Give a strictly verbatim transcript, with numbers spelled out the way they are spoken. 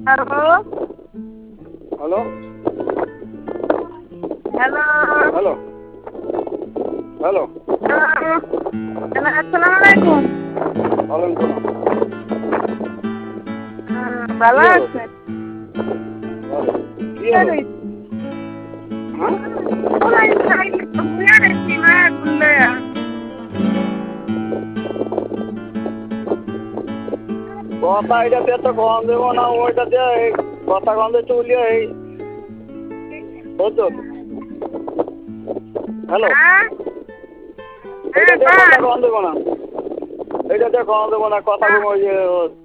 Hello hello hello hello hello hello আসসালামু আলাইকুম। ওয়ালাইকুম হুম, ভালো কি হলো? আছেন? ভালো। কি হলো? হ্যাঁ ওলাই খাইলে তো বুয়া দেখছি মা গুলো কথা এটাতে তো কম দেবো না ওইটাতে এই কথা কম দিয়ে চলিয়ে এই বুঝছো হ্যালো হ্যাঁ এইটাতে হ্যাঁ কথা কম দেবো না এইটাতে কম দেবো না কথা কম ওই যে